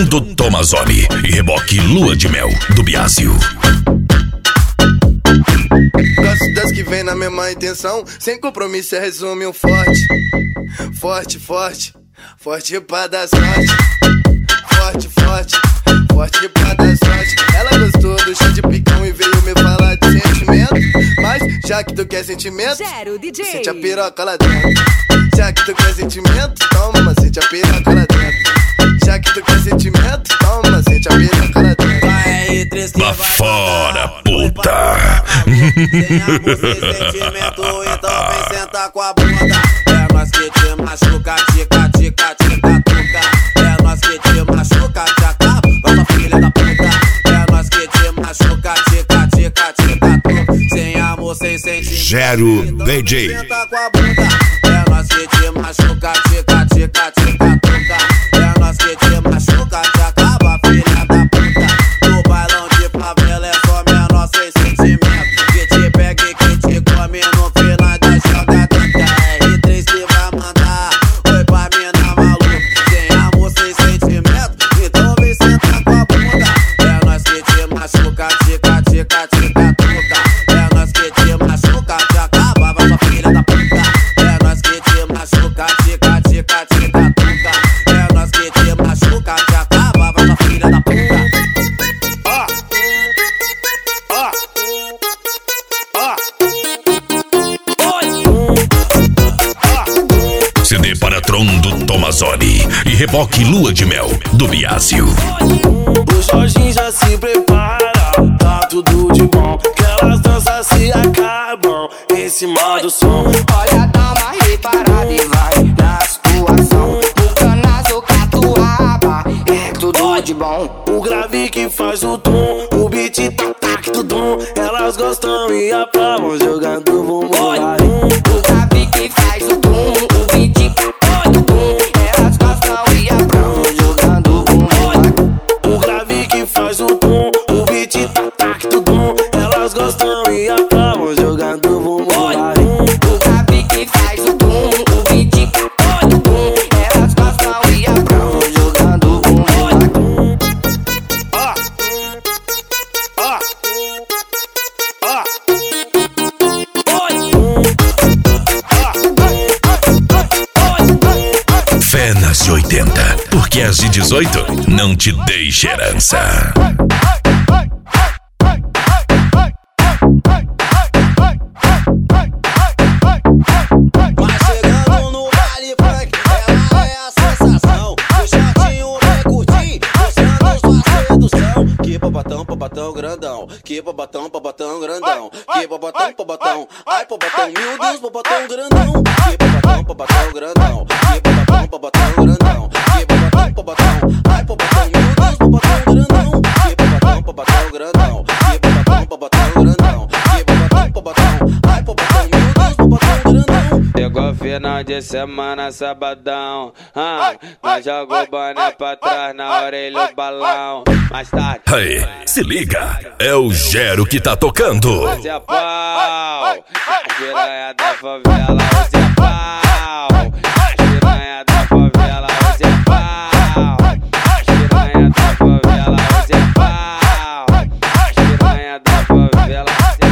Patrão do Tomazoni e reboque Lua de Mel do Biásio. Gosto das que vem na mesma intenção, sem compromisso, resume um forte. Forte, forte, forte pra dar sorte. Forte, forte, forte pra dar sorte. Ela gostou do chá de picão e veio me falar de sentimento. Mas já que tu quer sentimento, Gero DJ, sente a piroca lá dentro. Já que tu quer sentimento, toma, sente a piroca lá dentro. Já que tu quer sentimento, toma, sente a piroca lá dentro. Lá fora, puta. Sem amor, sem sentimento, então vem sentar com a bunda. É nós que te machuca, tica, tica, tica, tuca. É nós que te machuca, te acaba, nossa filha da puta. É nós que te machuca, tica, tica, tica, tuca. Sem amor, sem sentimento, Gero então DJ. vem sentar com a bunda. É nós que te machuca, tica, tica, tica, tuca. É nós que te machuca, te acaba, filha da puta. No bailão de favela é só menor sem sentimento. Que te pega e que te come no final da jogada. R3 que vai mandar, oi pra mina maluca. Sem amor, sem sentimento, então vem sentar com a bunda. É nós que te machuca, tica, tica, tica, tuca. É nós que te machuca, te acaba, vai sua filha da puta. É nós que te machuca, tica, tica, tica, tuca. É nós que te machuca, te acaba, vai sua filha da puta. CD Patrão do Tomazoni e reboque Lua de Mel do Biásio. O Jorginho já se prepara, tá tudo de bom. Que elas danças se acabam em cima do som. Olha, dá uma reparada e vai na situação. O canazo, catuaba, é tudo de bom. O grave que faz o tom, o beat tac tudum. Elas gostam e aplaudem jogando bumbum. O grave que faz o tum, o beat tum. Elas gostam e aplaudem jogando bumbum. O grave que faz o tom, o beat tac tudum. Elas gostam e aplaudem jogando bumbum. O grave que faz o tum, o beat tum. Elas gostam e aplaudem jogando bumbum. Fé nas de 80, porque as de 18 não te deixa herança. Vai chegando no baile funk, ela é a sensação. O shortinho bem curtinho, mostrando sua sedução. Que popotão grandão. Que popotão grandão. Que popotão, ai popotão, meu Deus, popotão grandão. Que popotão grandão. Que popotão grandão. Que popotão, ai popotão, meu Deus, popotão grandão. Que popotão grandão. Que popotão grandão. Que popotão, ai popotão, meu Deus, popotão grandão. Chegou final de semana, sabadão. Nós joga o boné pra trás, na orelha o balão. Mais tarde, Aí, se liga, é o Gero que tá tocando. hoje é pau. A piranha da favela, hoje é pau. A piranha da favela, hoje é pau. A piranha da favela, hoje é pau. A piranha da favela, hoje é pau.